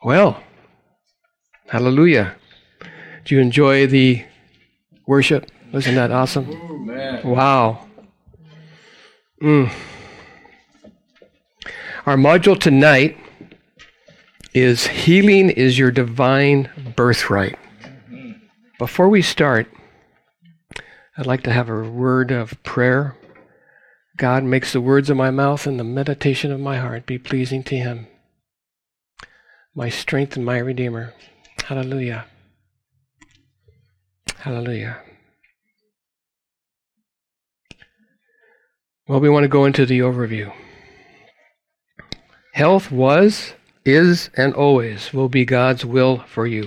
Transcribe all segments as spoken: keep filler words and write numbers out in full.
Well, hallelujah. Do you enjoy the worship? Wasn't that awesome? Ooh, man. Wow. Mm. Our module tonight is Healing is Your Divine Birthright. Mm-hmm. Before we start, I'd like to have a word of prayer. God makes the words of my mouth and the meditation of my heart be pleasing to Him, my strength and my Redeemer. Hallelujah. Hallelujah. Well, we want to go into the overview. Health was, is, and always will be God's will for you.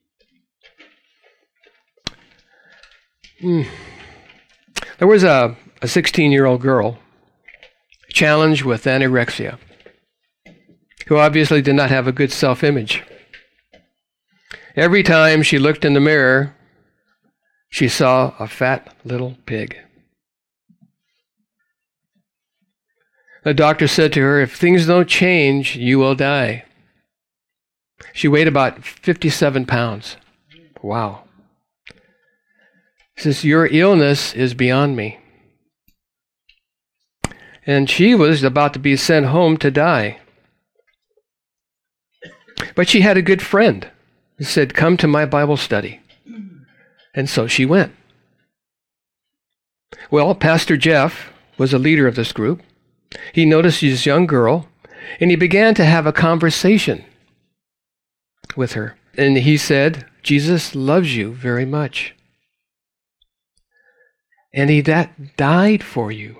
Mm. There was a, a sixteen-year-old girl challenged with anorexia, who obviously did not have a good self-image. Every time she looked in the mirror, she saw a fat little pig. The doctor said to her, if things don't change, you will die. She weighed about fifty-seven pounds. Wow. She says, your illness is beyond me. And she was about to be sent home to die. But she had a good friend who said, come to my Bible study. And so she went. Well, Pastor Jeff was a leader of this group. He noticed this young girl, and he began to have a conversation with her. And he said, Jesus loves you very much. And he that died for you.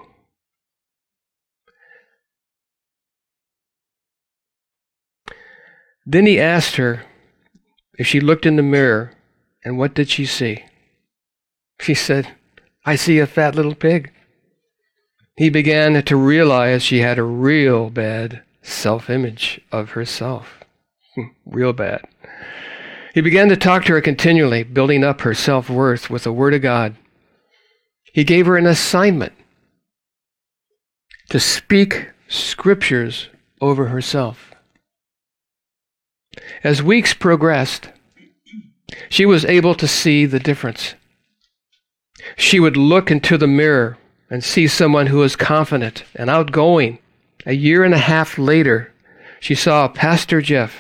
Then he asked her if she looked in the mirror, and what did she see? She said, I see a fat little pig. He began to realize she had a real bad self-image of herself. Real bad. He began to talk to her continually, building up her self-worth with the Word of God. He gave her an assignment to speak scriptures over herself. As weeks progressed, she was able to see the difference. She would look into the mirror and see someone who was confident and outgoing. A year and a half later, she saw Pastor Jeff.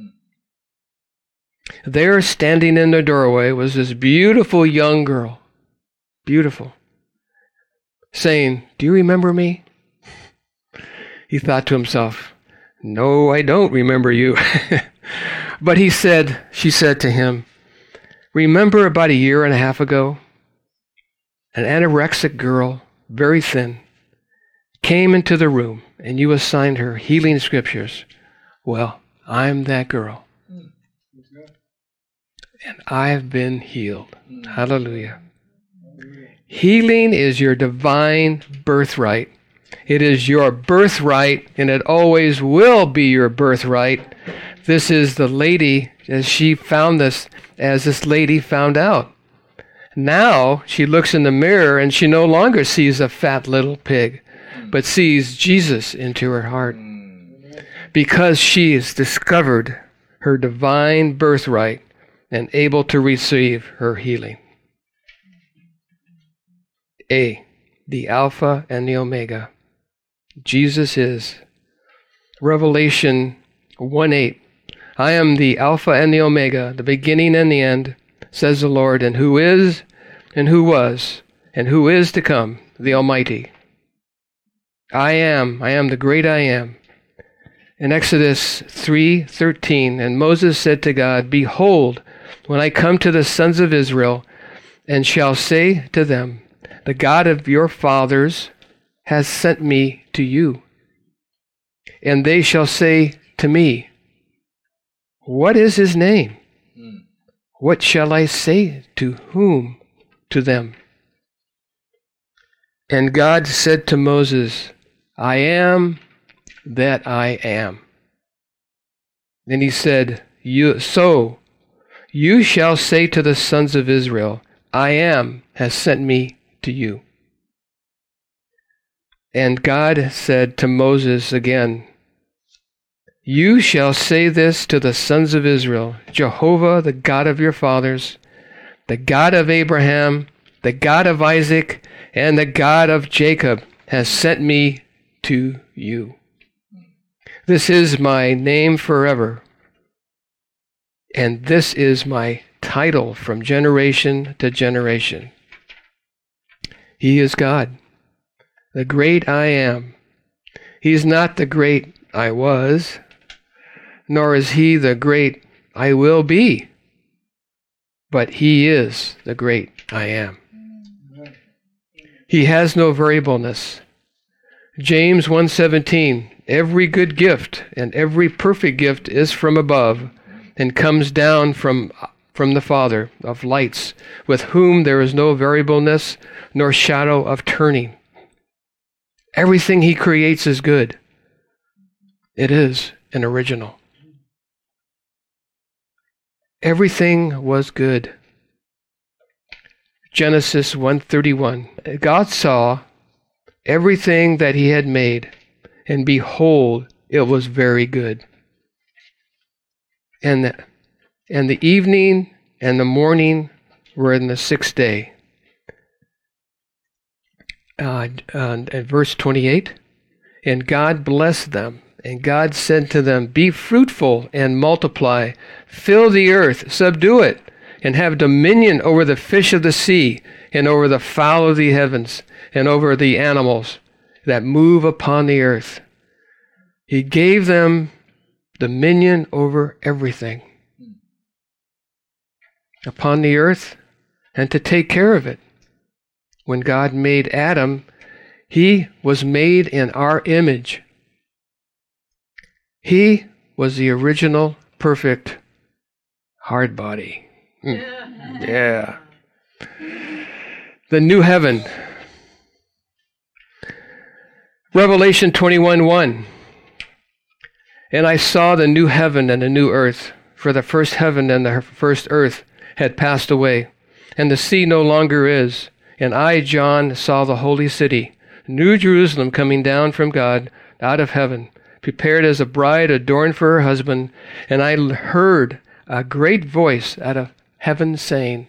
There, standing in the doorway, was this beautiful young girl, beautiful, saying, do you remember me? He thought to himself, no, I don't remember you. But he said, she said to him, remember about a year and a half ago, an anorexic girl, very thin, came into the room and you assigned her healing scriptures. Well, I'm that girl. And I've been healed. Hallelujah. Healing is your divine birthright. It is your birthright, and it always will be your birthright. This is the lady, as she found this, as this lady found out. Now she looks in the mirror and she no longer sees a fat little pig, but sees Jesus into her heart. Because she has discovered her divine birthright and able to receive her healing. A, the Alpha and the Omega. Jesus is. Revelation one eight. I am the Alpha and the Omega, the beginning and the end, says the Lord, and who is, and who was, and who is to come, the Almighty. I am, I am the great I am. In Exodus three thirteen, and Moses said to God, behold, when I come to the sons of Israel, and shall say to them, the God of your fathers has sent me to you. And they shall say to me, what is his name? Mm. What shall I say to whom? To them. And God said to Moses, I am that I am. Then he said, you, so you shall say to the sons of Israel, I am has sent me to you. And God said to Moses again, You shall say this to the sons of Israel, Jehovah, the God of your fathers, the God of Abraham, the God of Isaac, and the God of Jacob has sent me to you. This is my name forever, and this is my title from generation to generation. He is God, the great I am. He's not the great I was, nor is he the great I will be, but he is the great I am. He has no variableness. James one seventeen, every good gift and every perfect gift is from above and comes down from, from the Father of lights, with whom there is no variableness nor shadow of turning. Everything he creates is good. It is an original. Everything was good. Genesis one thirty-one. God saw everything that he had made, and behold, it was very good. And the, and the evening and the morning were in the sixth day. Uh, uh, at verse twenty-eight, and God blessed them, and God said to them, be fruitful and multiply, fill the earth, subdue it, and have dominion over the fish of the sea, and over the fowl of the heavens, and over the animals that move upon the earth. He gave them dominion over everything upon the earth, and to take care of it. When God made Adam, he was made in our image. He was the original, perfect, hard body. Mm. Yeah. The new heaven. Revelation twenty-one one. And I saw the new heaven and the new earth, for the first heaven and the first earth had passed away, and the sea no longer is. And I, John, saw the holy city, New Jerusalem, coming down from God out of heaven, prepared as a bride adorned for her husband. And I heard a great voice out of heaven saying,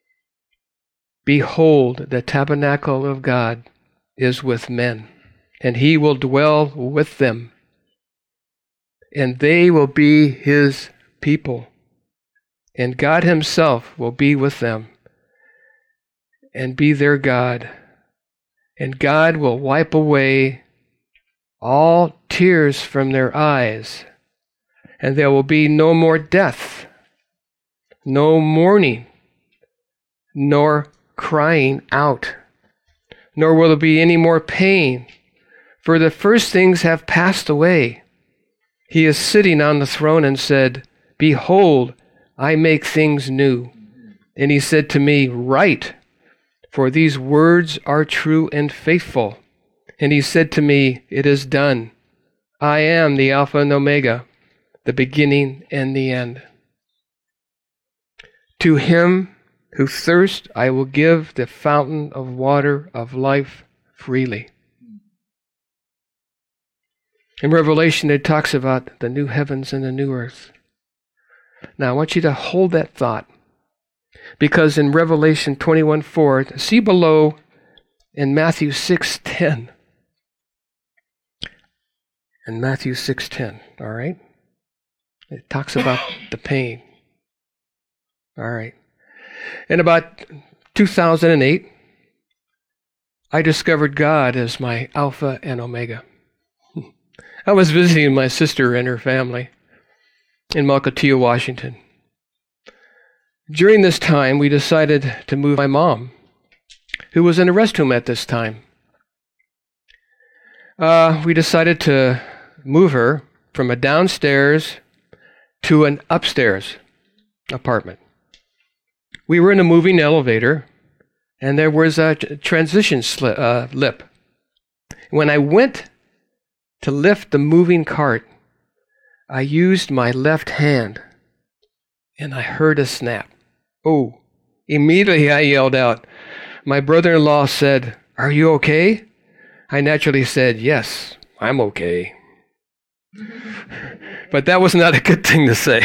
behold, the tabernacle of God is with men, and he will dwell with them, and they will be his people, and God himself will be with them and be their God. And God will wipe away all tears from their eyes, and there will be no more death, no mourning, nor crying out, nor will there be any more pain, for the first things have passed away. He is sitting on the throne and said, behold, I make things new. And he said to me, write, for these words are true and faithful. And he said to me, it is done. I am the Alpha and Omega, the beginning and the end. To him who thirsts, I will give the fountain of water of life freely. In Revelation, it talks about the new heavens and the new earth. Now, I want you to hold that thought, because in Revelation twenty-one four, see below in Matthew six ten. In Matthew six ten, all right? It talks about the pain. All right. In about two thousand eight, I discovered God as my Alpha and Omega. I was visiting my sister and her family in Mukilteo, Washington. During this time, we decided to move my mom, who was in a rest home at this time. Uh, we decided to move her from a downstairs to an upstairs apartment. We were in a moving elevator, and there was a transition sli- uh, lip. When I went to lift the moving cart, I used my left hand, and I heard a snap. Oh, immediately I yelled out. My brother-in-law said, "Are you okay?" I naturally said, "Yes, I'm okay." But that was not a good thing to say.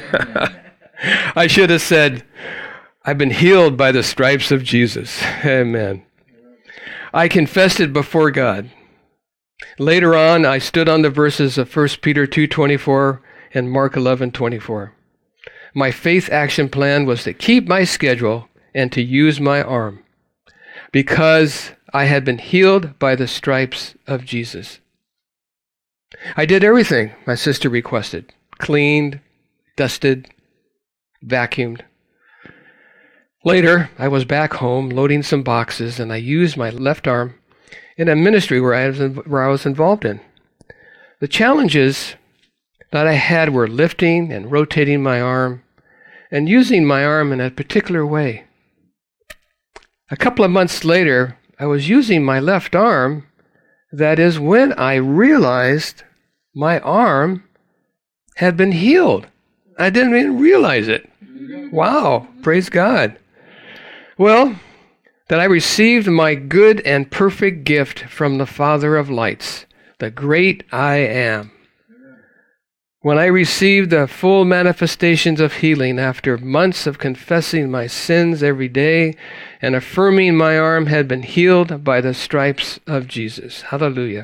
I should have said, I've been healed by the stripes of Jesus. Amen. I confessed it before God. Later on, I stood on the verses of First Peter two twenty-four and Mark eleven twenty-four. My faith action plan was to keep my schedule and to use my arm because I had been healed by the stripes of Jesus. I did everything my sister requested. Cleaned, dusted, vacuumed. Later, I was back home loading some boxes, and I used my left arm in a ministry where I was, where I was involved in. The challenges that I had were lifting and rotating my arm and using my arm in a particular way. A couple of months later, I was using my left arm. That is when I realized my arm had been healed. I didn't even realize it. Wow, praise God. Well, that I received my good and perfect gift from the Father of lights, the great I Am. When I received the full manifestations of healing after months of confessing my sins every day and affirming my arm had been healed by the stripes of Jesus. Hallelujah.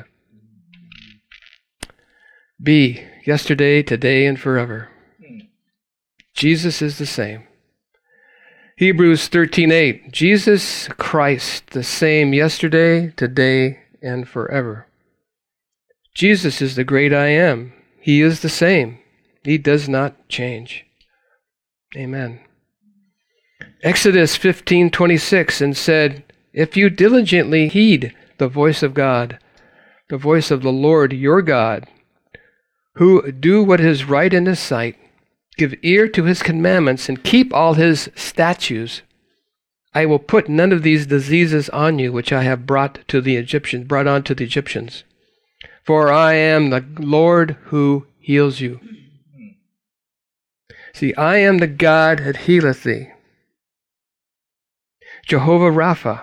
B, yesterday, today, and forever. Jesus is the same. Hebrews thirteen eight, Jesus Christ, the same yesterday, today, and forever. Jesus is the great I Am. He is the same. He does not change. Amen. Exodus fifteen twenty-six, and said, if you diligently heed the voice of God, the voice of the Lord your God, who do what is right in his sight, give ear to his commandments, and keep all his statutes, I will put none of these diseases on you which I have brought to the Egyptians, brought on to the Egyptians. For I am the Lord who heals you. See, I am the God that healeth thee. Jehovah Rapha.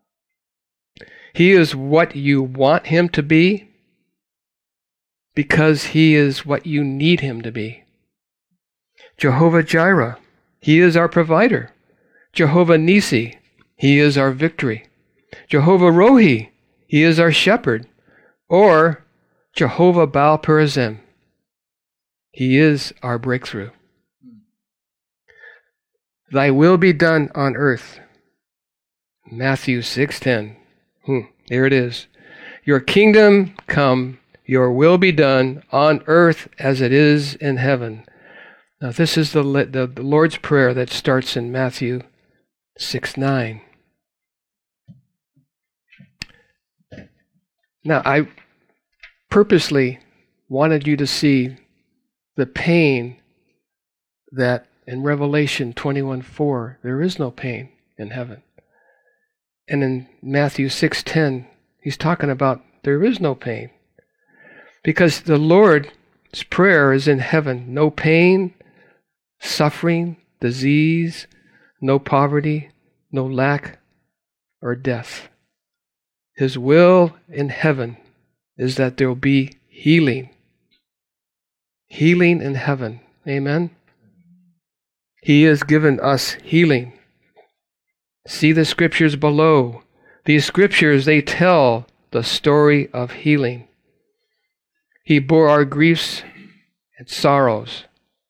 He is what you want him to be because he is what you need him to be. Jehovah Jireh. He is our provider. Jehovah Nisi. He is our victory. Jehovah Rohi. He is our shepherd. Or Jehovah Baal Perazim. He is our breakthrough. Thy will be done on earth. Matthew six ten. Hmm, there it is. Your kingdom come, your will be done on earth as it is in heaven. Now this is the, the, the Lord's Prayer that starts in Matthew six nine. Now I purposely wanted you to see the pain that in Revelation twenty-one four, there is no pain in heaven. And in Matthew six ten, he's talking about there is no pain. Because the Lord's prayer is in heaven. No pain, suffering, disease, no poverty, no lack, or death. His will in heaven is that there will be healing. Healing in heaven. Amen? He has given us healing. See the scriptures below. These scriptures, they tell the story of healing. He bore our griefs and sorrows.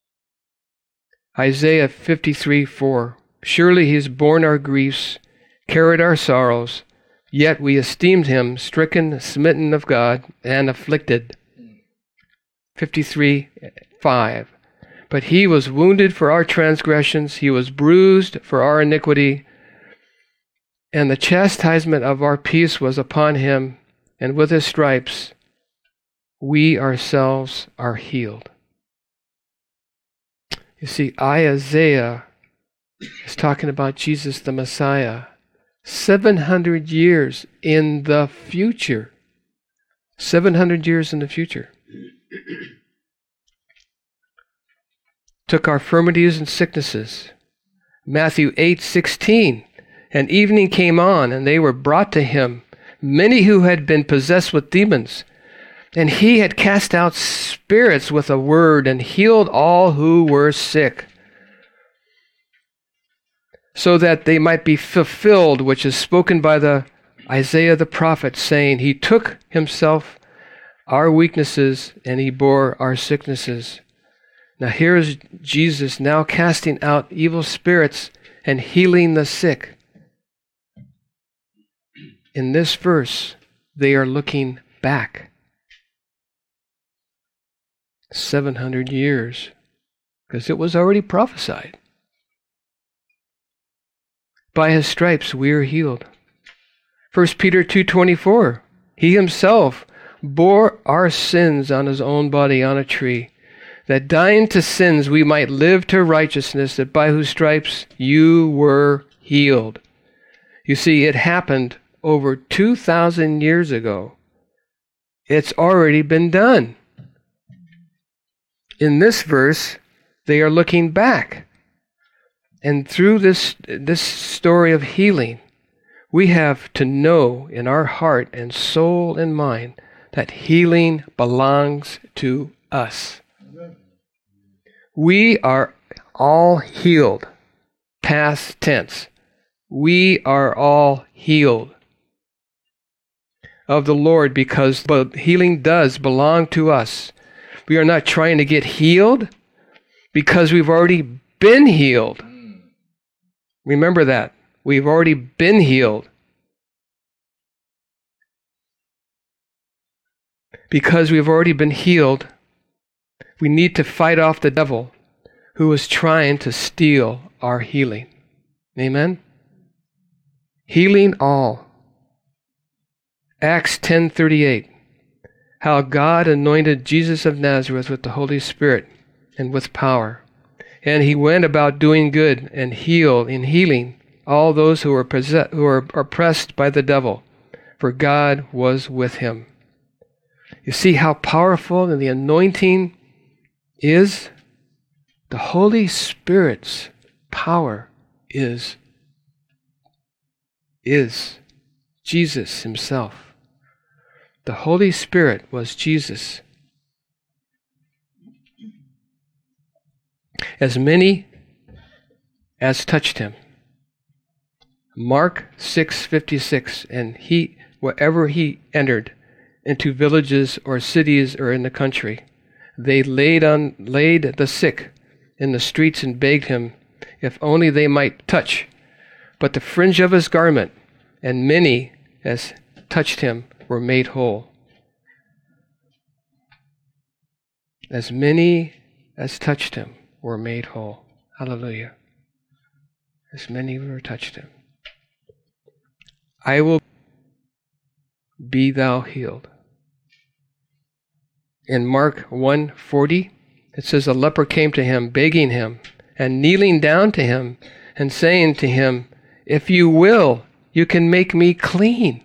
Isaiah fifty-three four. Surely he has borne our griefs, carried our sorrows, yet we esteemed him stricken, smitten of God, and afflicted. fifty-three five. But he was wounded for our transgressions, he was bruised for our iniquity, and the chastisement of our peace was upon him, and with his stripes we ourselves are healed. You see, Isaiah is talking about Jesus the Messiah, seven hundred years in the future. seven hundred years in the future. Took our infirmities and sicknesses. Matthew eight sixteen. And evening came on, and they were brought to him, many who had been possessed with demons, And he had cast out spirits with a word and healed all who were sick, so that they might be fulfilled, which is spoken by the Isaiah the prophet, saying, he took himself our weaknesses and he bore our sicknesses. Now here's Jesus now casting out evil spirits and healing the sick. In this verse, they are looking back seven hundred years, because it was already prophesied. By his stripes we are healed. First Peter two twenty-four, he himself bore our sins on his own body on a tree, that dying to sins we might live to righteousness, that by whose stripes you were healed. You see, it happened over two thousand years ago. It's already been done. In this verse, they are looking back. And through this, this story of healing, we have to know in our heart and soul and mind that healing belongs to us. We are all healed. Past tense. We are all healed of the Lord, because healing does belong to us. We are not trying to get healed because we've already been healed. Remember that. We've already been healed. Because we've already been healed, we need to fight off the devil who is trying to steal our healing. Amen? Healing all. Acts ten thirty-eight. How God anointed Jesus of Nazareth with the Holy Spirit and with power. And he went about doing good and heal in healing all those who were possess- who were oppressed by the devil, for God was with him. You see how powerful the anointing is? The Holy Spirit's power is, is Jesus himself. The Holy Spirit was Jesus. As many as touched him. Mark six fifty-six, and he, wherever he entered, into villages or cities or in the country, they laid on laid the sick in the streets and begged him, if only they might touch but the fringe of his garment, and many as touched him were made whole. As many as touched him were made whole. Hallelujah. As many who touched him. I will be thou healed. In Mark one forty, it says, a leper came to him, begging him, and kneeling down to him, and saying to him, if you will, you can make me clean.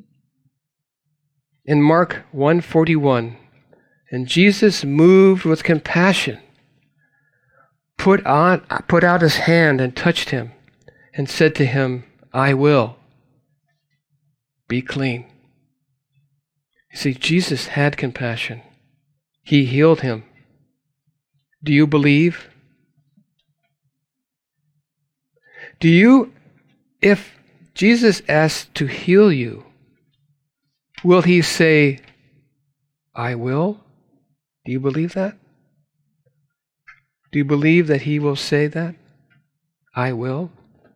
In Mark one forty-one, and Jesus, moved with compassion, put on, put out his hand and touched him, and said to him, I will be clean. You see, Jesus had compassion. He healed him. Do you believe? Do you, if Jesus asked to heal you, will he say, I will? Do you believe that? Do you believe that he will say that? I will?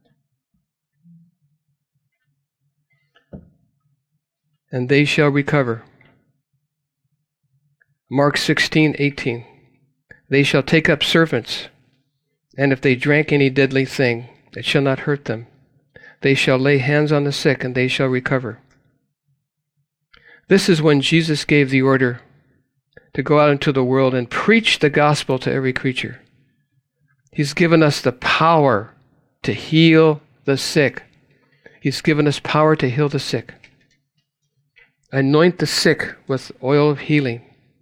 And they shall recover. Mark sixteen eighteen. They shall take up serpents, and if they drank any deadly thing, it shall not hurt them. They shall lay hands on the sick, and they shall recover. This is when Jesus gave the order to go out into the world and preach the gospel to every creature. He's given us the power to heal the sick. He's given us power to heal the sick. Anoint the sick with oil of healing.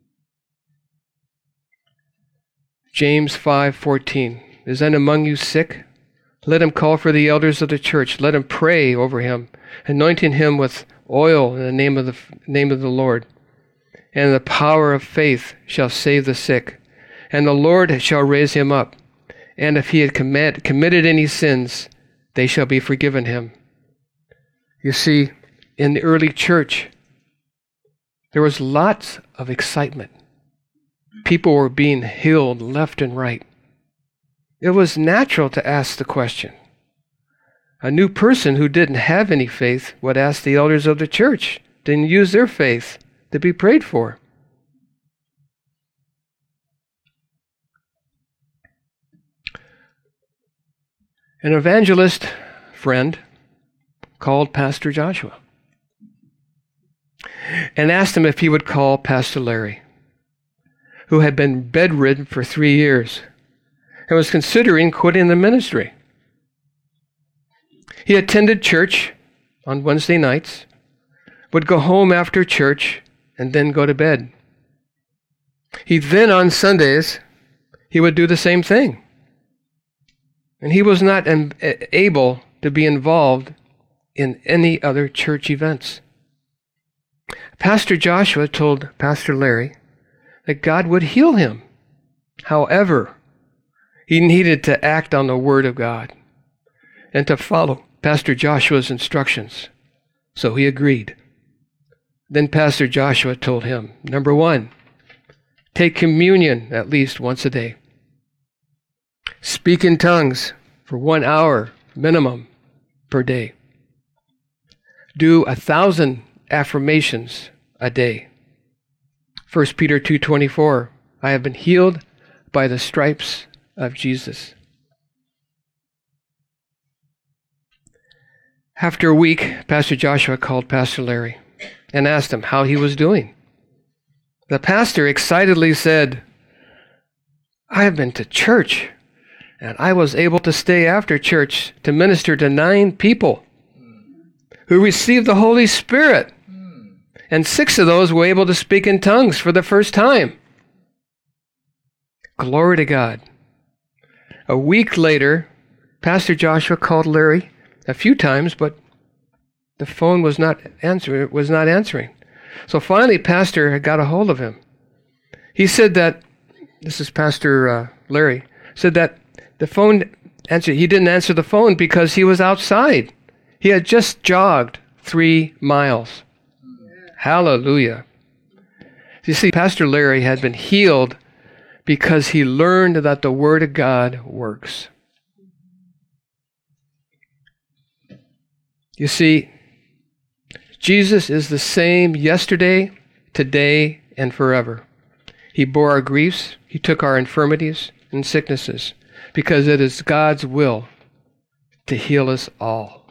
James five fourteen. Is any among you sick? Let him call for the elders of the church. Let him pray over him, anointing him with oil in the name of the name of the Lord. and the power of faith shall save the sick, and the Lord shall raise him up. And if he had commit, committed any sins, they shall be forgiven him. You see, in the early church, there was lots of excitement. People were being healed left and right. It was natural to ask the question. A new person who didn't have any faith would ask the elders of the church, didn't use their faith to be prayed for. An evangelist friend called Pastor Joshua and asked him if he would call Pastor Larry, who had been bedridden for three years and was considering quitting the ministry. He attended church on Wednesday nights, would go home after church, and then go to bed. He then, on Sundays, he would do the same thing. And he was not able to be involved in any other church events. Pastor Joshua told Pastor Larry that God would heal him. However, he needed to act on the Word of God and to follow Pastor Joshua's instructions. So he agreed. Then Pastor Joshua told him, number one, take communion at least once a day. Speak in tongues for one hour minimum per day. Do a thousand affirmations a day. First Peter two twenty-four, I have been healed by the stripes of Jesus. After a week, Pastor Joshua called Pastor Larry and asked him how he was doing. The pastor excitedly said, I have been to church, and I was able to stay after church to minister to nine people who received the Holy Spirit, and six of those were able to speak in tongues for the first time. Glory to God. A week later, Pastor Joshua called Larry a few times, but the phone was not answering. Was not answering. So finally, Pastor got a hold of him. He said that, this is Pastor uh, Larry, said that the phone answered. He didn't answer the phone because he was outside. He had just jogged three miles. Hallelujah. You see, Pastor Larry had been healed because he learned that the Word of God works. You see, Jesus is the same yesterday, today, and forever. He bore our griefs. He took our infirmities and sicknesses because it is God's will to heal us all.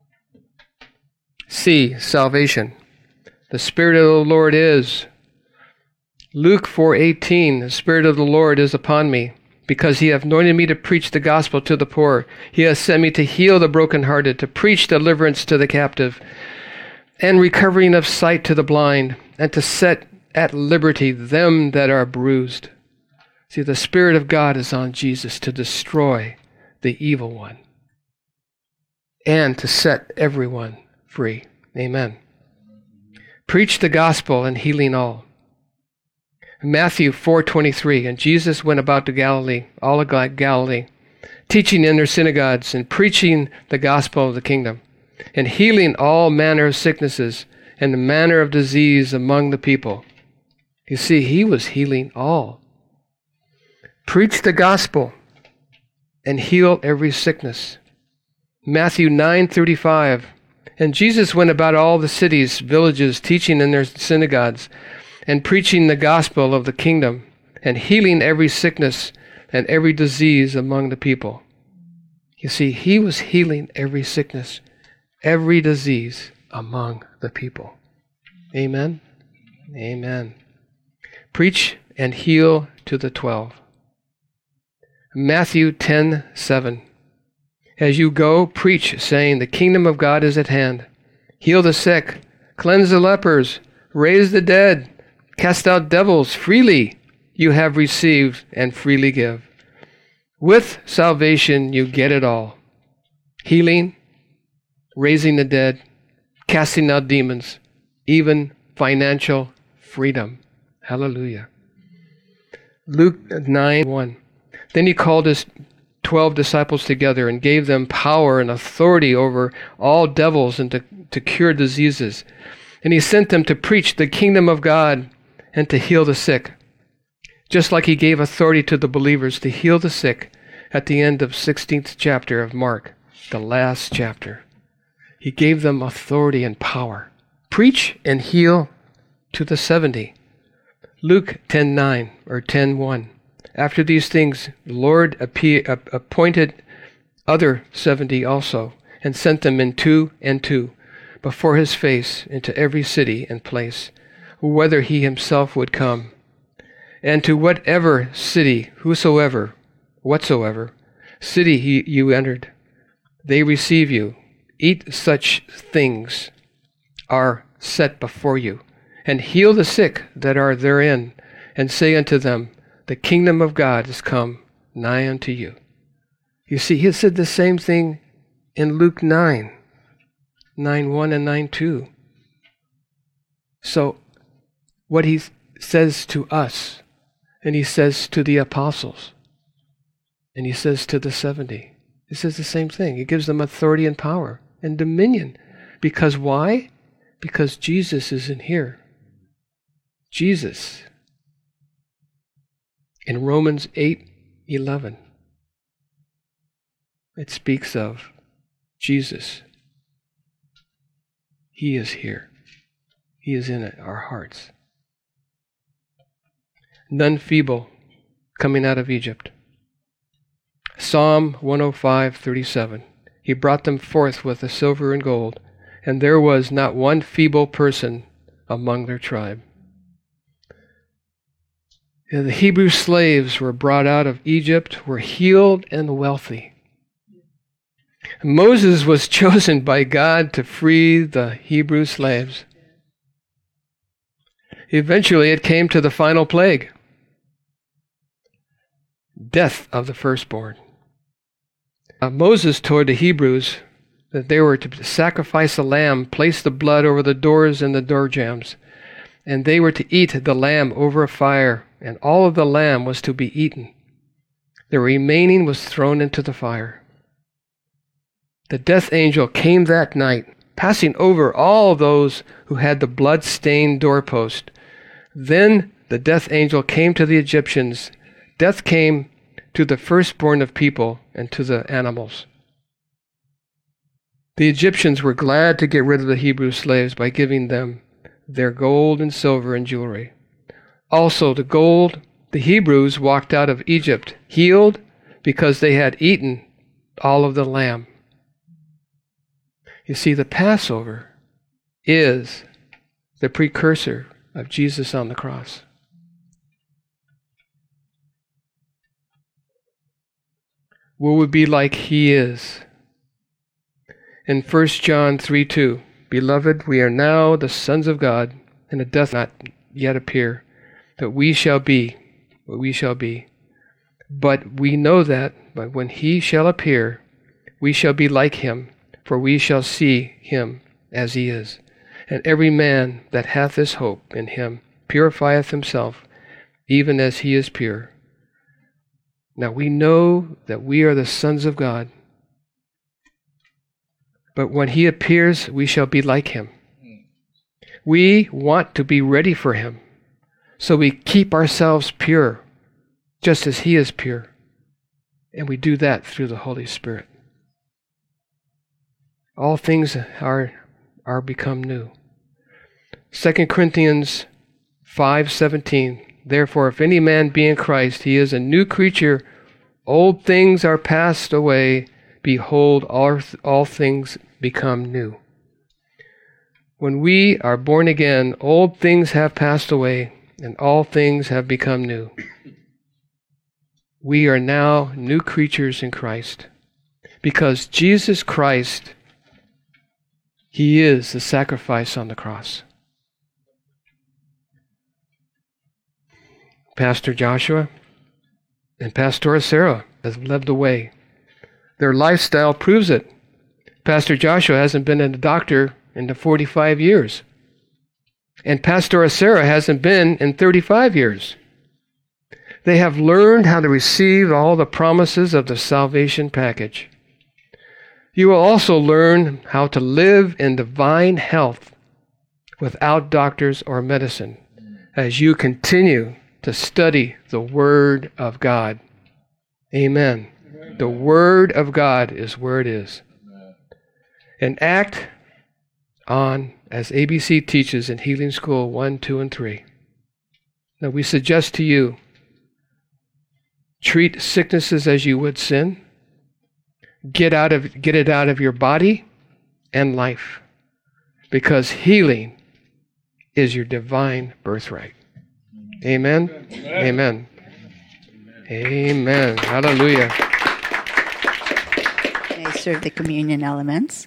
C, salvation. The Spirit of the Lord is. Luke four eighteen, the Spirit of the Lord is upon me, because he hath anointed me to preach the gospel to the poor. He has sent me to heal the brokenhearted, to preach deliverance to the captive, and recovering of sight to the blind, and to set at liberty them that are bruised. See, the Spirit of God is on Jesus to destroy the evil one and to set everyone free. Amen. Preach the gospel and healing all. Matthew four twenty-three, and Jesus went about to Galilee, all of Galilee, teaching in their synagogues and preaching the gospel of the kingdom, and healing all manner of sicknesses and the manner of disease among the people. You see, he was healing all. Preach the gospel and heal every sickness. Matthew nine thirty-five, and Jesus went about all the cities, villages, teaching in their synagogues, and preaching the gospel of the kingdom, and healing every sickness and every disease among the people. You see, he was healing every sickness, every disease among the people. Amen? Amen. Preach and heal to the twelve. Matthew ten seven. As you go, preach, saying, the kingdom of God is at hand. Heal the sick, cleanse the lepers, raise the dead, cast out devils. Freely you have received, and freely give. With salvation you get it all. Healing, raising the dead, casting out demons, even financial freedom. Hallelujah. Luke nine one. Then he called his twelve disciples together and gave them power and authority over all devils and to, to cure diseases. And he sent them to preach the kingdom of God and to heal the sick. Just like he gave authority to the believers to heal the sick at the end of sixteenth chapter of Mark, the last chapter. He gave them authority and power. Preach and heal to the seventy. Luke ten nine or ten one. After these things, the Lord appointed other seventy also, and sent them in two and two, before his face into every city and place, whither he himself would come. And to whatever city, whosoever, whatsoever, city he, you entered, they receive you. Eat such things are set before you, and heal the sick that are therein, and say unto them, the kingdom of God is come nigh unto you. You see, he said the same thing in Luke nine, nine one and nine two. So what he says to us, and he says to the apostles, and he says to the seventy, he says the same thing. He gives them authority and power and dominion. Because why? Because Jesus is in here. Jesus. In Romans eight eleven, it speaks of Jesus. He is here. He is in our hearts. None feeble coming out of Egypt. Psalm one oh five thirty-seven. He brought them forth with the silver and gold, and there was not one feeble person among their tribe. The Hebrew slaves were brought out of Egypt, were healed and wealthy. Moses was chosen by God to free the Hebrew slaves. Eventually it came to the final plague. Death of the firstborn. Uh, Moses told the Hebrews that they were to sacrifice a lamb, place the blood over the doors and the door jambs, and they were to eat the lamb over a fire, and all of the lamb was to be eaten. The remaining was thrown into the fire. The death angel came that night, passing over all those who had the blood-stained doorpost. Then the death angel came to the Egyptians. Death came to the firstborn of people and to the animals. The Egyptians were glad to get rid of the Hebrew slaves by giving them their gold and silver and jewelry. Also the gold, the Hebrews walked out of Egypt healed because they had eaten all of the lamb. You see, the Passover is the precursor of Jesus on the cross. Will we be like he is? In First John three two, Beloved, we are now the sons of God, and it doth not yet appear that we shall be what we shall be. But we know that, but when he shall appear, we shall be like him, for we shall see him as he is. And every man that hath this hope in him purifieth himself, even as he is pure. Now we know that we are the sons of God, but when he appears, we shall be like him. We want to be ready for him, so we keep ourselves pure, just as he is pure. And we do that through the Holy Spirit. All things are, are become new. Second Corinthians five seventeen. Therefore, if any man be in Christ, he is a new creature. Old things are passed away. Behold, all, all things become new. When we are born again, old things have passed away, and all things have become new. We are now new creatures in Christ, because Jesus Christ, he is the sacrifice on the cross. Pastor Joshua and Pastora Sarah have led the way. Their lifestyle proves it. Pastor Joshua hasn't been a doctor in the forty-five years. And Pastor Sarah hasn't been in thirty-five years. They have learned how to receive all the promises of the salvation package. You will also learn how to live in divine health without doctors or medicine as you continue to study the Word of God. Amen. Amen. The Word of God is where it is. Amen. And act on, as A B C teaches in Healing School one, two, and three. Now we suggest to you, treat sicknesses as you would sin. Get out of get it out of your body and life, because healing is your divine birthright. Amen. Amen. Amen. Amen. Hallelujah. May I serve the communion elements?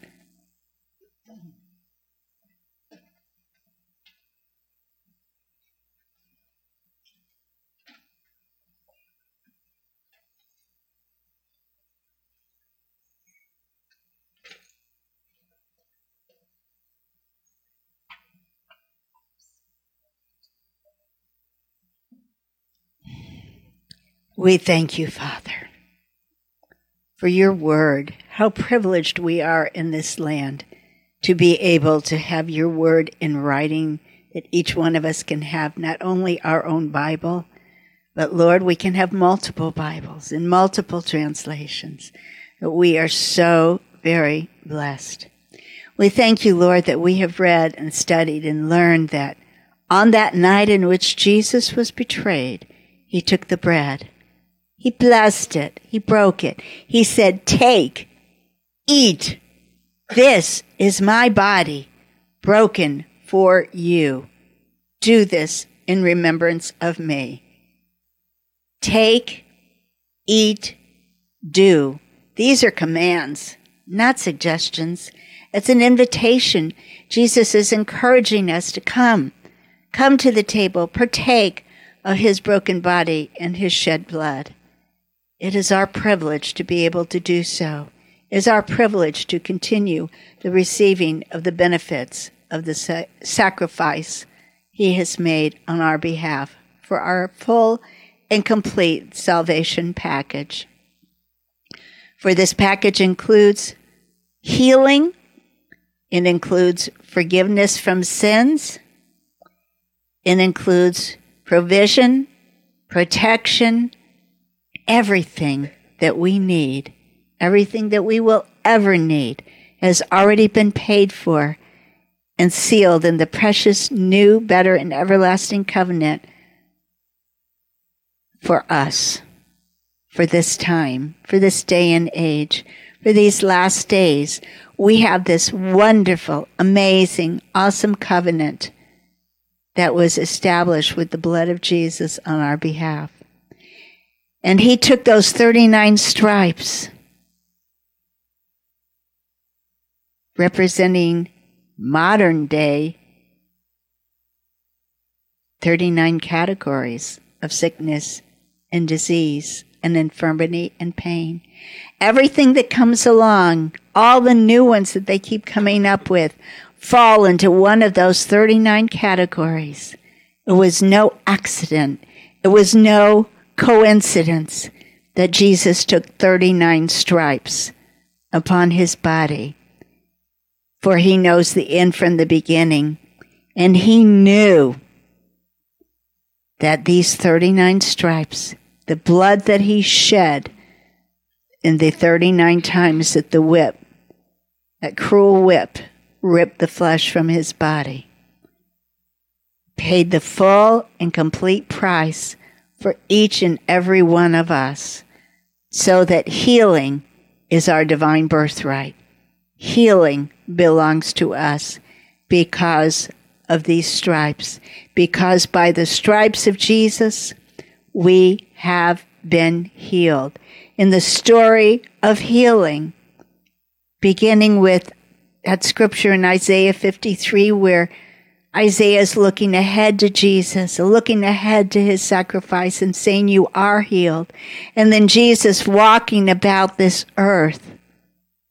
We thank you, Father, for your word. How privileged we are in this land to be able to have your word in writing, that each one of us can have not only our own Bible, but Lord, we can have multiple Bibles in multiple translations. We are so very blessed. We thank you, Lord, that we have read and studied and learned that on that night in which Jesus was betrayed, he took the bread. He blessed it. He broke it. He said, "Take, eat. This is my body broken for you. Do this in remembrance of me." Take, eat, do. These are commands, not suggestions. It's an invitation. Jesus is encouraging us to come. Come to the table, partake of his broken body and his shed blood. It is our privilege to be able to do so. It is our privilege to continue the receiving of the benefits of the sa- sacrifice he has made on our behalf for our full and complete salvation package. For this package includes healing. It includes forgiveness from sins. It includes provision, protection, everything that we need, everything that we will ever need has already been paid for and sealed in the precious, new, better, and everlasting covenant for us, for this time, for this day and age, for these last days. We have this wonderful, amazing, awesome covenant that was established with the blood of Jesus on our behalf. And he took those thirty-nine stripes, representing modern day thirty-nine categories of sickness and disease and infirmity and pain. Everything that comes along, all the new ones that they keep coming up with, fall into one of those thirty-nine categories. It was no accident. It was no coincidence that Jesus took thirty-nine stripes upon his body. For he knows the end from the beginning. And he knew that these thirty-nine stripes, the blood that he shed in the thirty-nine times that the whip, that cruel whip, ripped the flesh from his body, paid the full and complete price for each and every one of us, so that healing is our divine birthright. Healing belongs to us because of these stripes, because by the stripes of Jesus, we have been healed. In the story of healing, beginning with that scripture in Isaiah fifty-three, where Isaiah is looking ahead to Jesus, looking ahead to his sacrifice and saying, "You are healed." And then Jesus walking about this earth,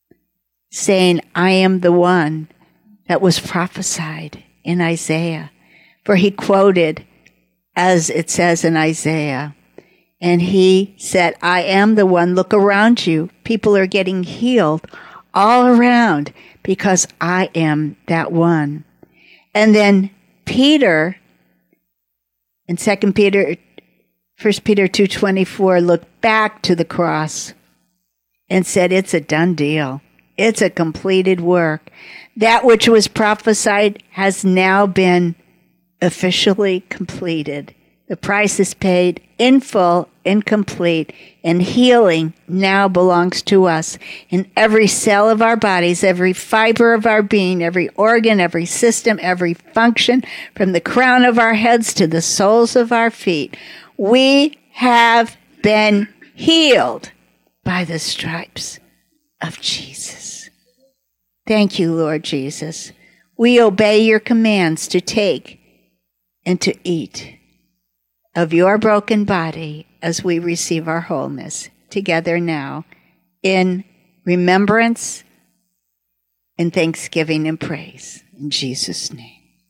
saying, "I am the one that was prophesied in Isaiah. For he quoted, as it says in Isaiah, and he said, I am the one. Look around you. People are getting healed all around because I am that one. And then Peter, in Second Peter, First Peter two twenty-four, looked back to the cross and said, it's a done deal. It's a completed work. That which was prophesied has now been officially completed. The price is paid in full, incomplete, and healing now belongs to us. In every cell of our bodies, every fiber of our being, every organ, every system, every function, from the crown of our heads to the soles of our feet, we have been healed by the stripes of Jesus. Thank you, Lord Jesus. We obey your commands to take and to eat of your broken body as we receive our wholeness together now in remembrance and thanksgiving and praise. In Jesus' name.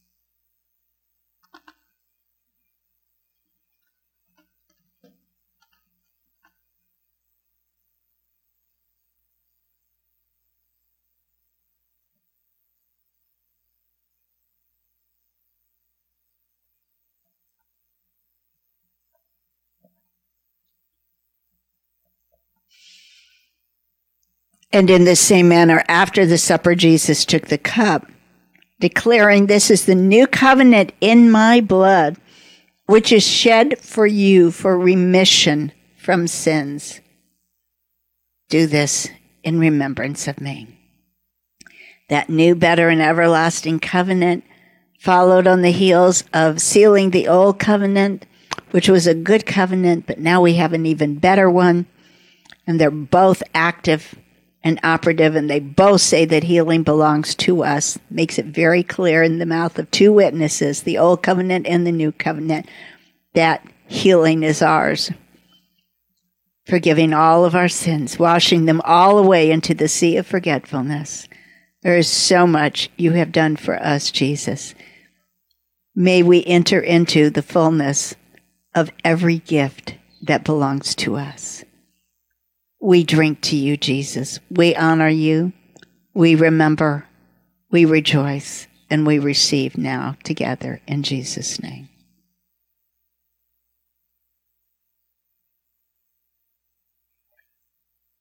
And in the same manner, after the supper, Jesus took the cup, declaring, this is the new covenant in my blood, which is shed for you for remission from sins. Do this in remembrance of me. That new, better, and everlasting covenant followed on the heels of sealing the old covenant, which was a good covenant, but now we have an even better one. And they're both active and operative, and they both say that healing belongs to us. Makes it very clear in the mouth of two witnesses, the old covenant and the new covenant, that healing is ours. Forgiving all of our sins, washing them all away into the sea of forgetfulness. There is so much you have done for us, Jesus. May we enter into the fullness of every gift that belongs to us. We drink to you, Jesus. We honor you. We remember. We rejoice. And we receive now together in Jesus' name.